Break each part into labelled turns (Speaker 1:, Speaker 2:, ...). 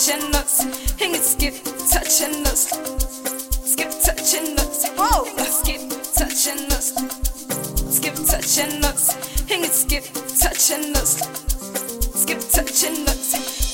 Speaker 1: touching us, hang it, skip, touching us, skip, touching us, whoa, skip, touching us, skip, touching us, hang it, skip, touching us, skip, touching us.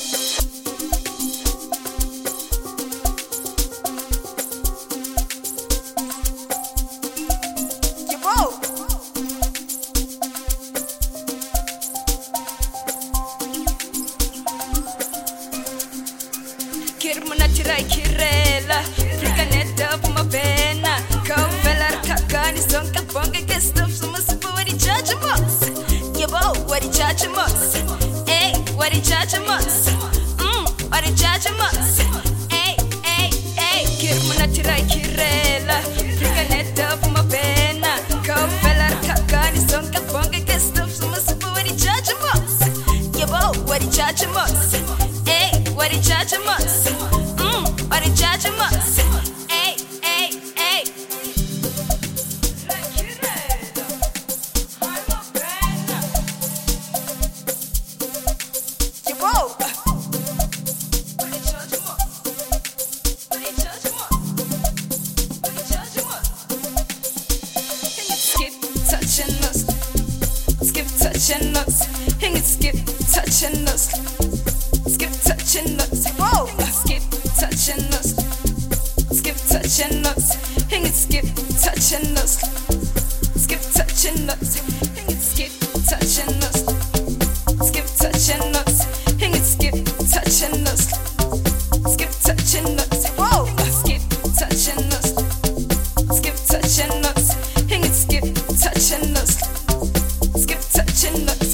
Speaker 1: Kirmuna tirai kirela, fricaneta puma pena, kauvelar kakani sonka bonga que stuff suma super what he judgemos. Yabo, what he judgemos. Hey, what he judgemos. What he judgemos. Hey, hey, hey. Kirmuna tirai kirela, fricaneta puma pena, kauvelar kakani sonka bonga que stuff suma super what he judgemos. Yabo, what he judgemos. Hey, what he judgemos. What he judgemos. Hey, hey, hey. Skip touching us. Skip touching us. Hang it, skip touching us. Skip touching us. Whoa! Skip touching us. Skip touching us. Hang it, skip touching us. Skip touching us. Hang it, skip touching us. Skip touching us. Hang it, skip touching us. Skip touching us. Whoa! Skip touching us. Skip touching us. Hang it, skip touching us. Skip touching us.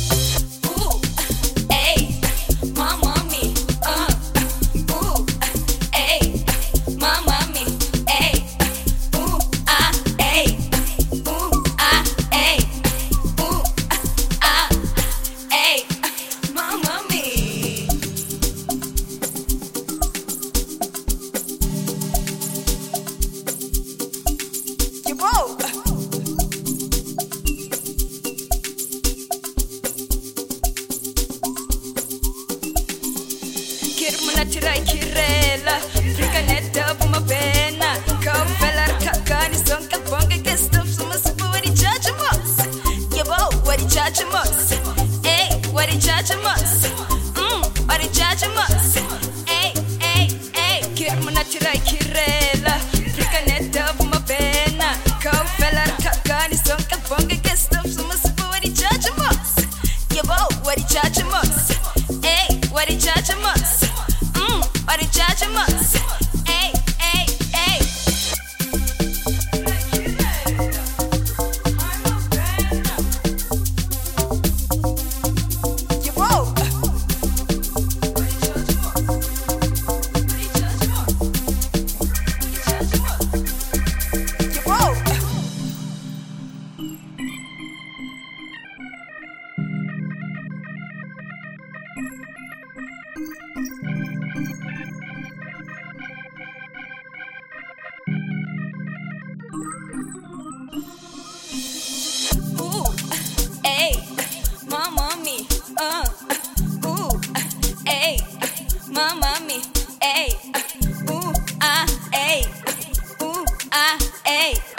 Speaker 1: Kirmuna tirai kirela, fricaneta puma pena, kauvelar kakani sonka bonga que stuff suma super what he judgemos. Yabo, what he judgemos. Hey, what he judgemos. What he judgemos. Hey, hey, hey. Kirmuna tirai kirela, fricaneta puma pena, kauvelar kakani sonka bonga que stuff suma super what he judgemos. Yabo, what he judgemos. Hey, what he judgemos. What he judgemos. Hey, hey, hey. Hey, my mommy, hey, my mommy, hey, hey, hey,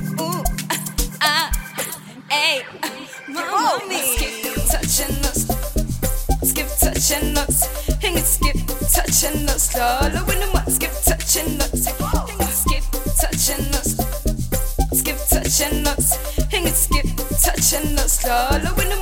Speaker 1: hey, my mommy. Skip touching us, skip touching us, hang it, skip touching us, all over the mud, skip touching us, hang it, skip touching us, skip touching us, hang it, skip touching us, all over the